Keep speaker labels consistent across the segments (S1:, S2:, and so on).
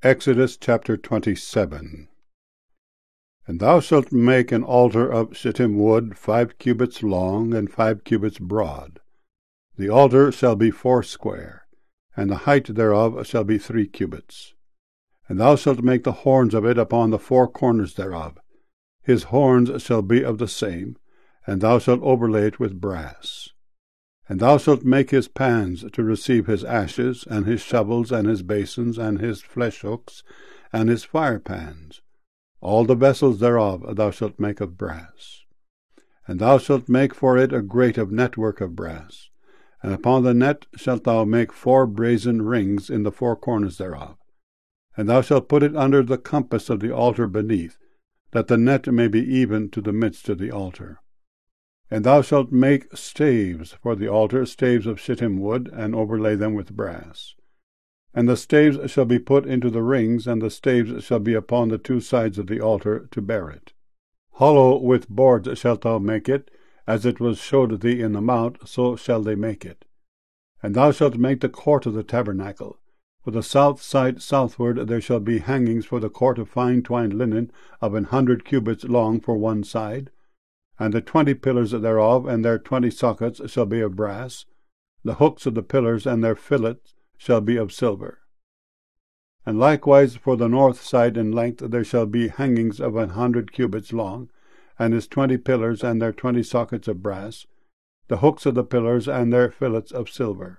S1: Exodus chapter 27. And thou shalt make an altar of shittim wood 5 cubits long and 5 cubits broad. The altar shall be foursquare, and the height thereof shall be 3 cubits. And thou shalt make the horns of it upon the 4 corners thereof. His horns shall be of the same, and thou shalt overlay it with brass. And thou shalt make his pans to receive his ashes, and his shovels, and his basins, and his flesh hooks, and his fire pans. All the vessels thereof thou shalt make of brass. And thou shalt make for it a grate of network of brass. And upon the net shalt thou make 4 brazen rings in the 4 corners thereof. And thou shalt put it under the compass of the altar beneath, that the net may be even to the midst of the altar. And thou shalt make staves for the altar, staves of shittim wood, and overlay them with brass. And the staves shall be put into the rings, and the staves shall be upon the 2 sides of the altar to bear it. Hollow with boards shalt thou make it, as it was showed thee in the mount, so shall they make it. And thou shalt make the court of the tabernacle. For the south side southward there shall be hangings for the court of fine twined linen of 100 cubits long for one side. And the 20 pillars thereof and their 20 sockets shall be of brass. The hooks of the pillars and their fillets shall be of silver. And likewise for the north side in length there shall be hangings of 100 cubits long, and his 20 pillars and their 20 sockets of brass, the hooks of the pillars and their fillets of silver.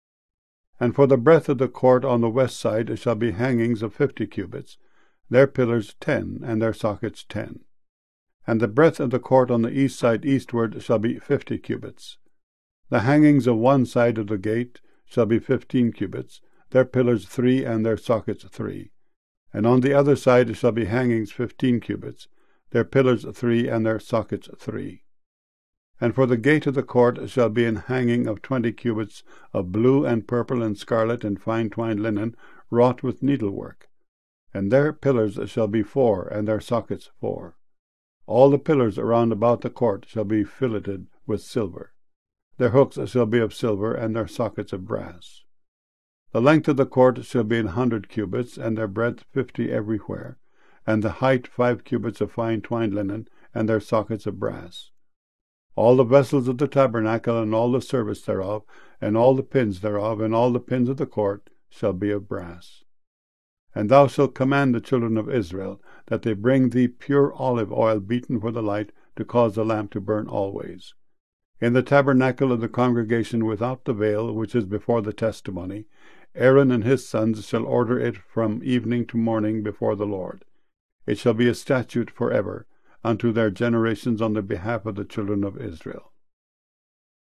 S1: And for the breadth of the court on the west side shall be hangings of 50 cubits, their pillars 10, and their sockets 10. And the breadth of the court on the east side eastward shall be 50 cubits. The hangings of one side of the gate shall be 15 cubits, their pillars 3, and their sockets 3. And on the other side shall be hangings 15 cubits, their pillars 3, and their sockets 3. And for the gate of the court shall be an hanging of 20 cubits of blue and purple and scarlet and fine twined linen, wrought with needlework. And their pillars shall be 4, and their sockets 4. All the pillars around about the court shall be filleted with silver. Their hooks shall be of silver, and their sockets of brass. The length of the court shall be 100 cubits, and their breadth 50 everywhere, and the height 5 cubits of fine twined linen, and their sockets of brass. All the vessels of the tabernacle, and all the service thereof, and all the pins thereof, and all the pins of the court shall be of brass. And thou shalt command the children of Israel that they bring thee pure olive oil beaten for the light, to cause the lamp to burn always. In the tabernacle of the congregation without the veil, which is before the testimony, Aaron and his sons shall order it from evening to morning before the Lord. It shall be a statute forever unto their generations on the behalf of the children of Israel.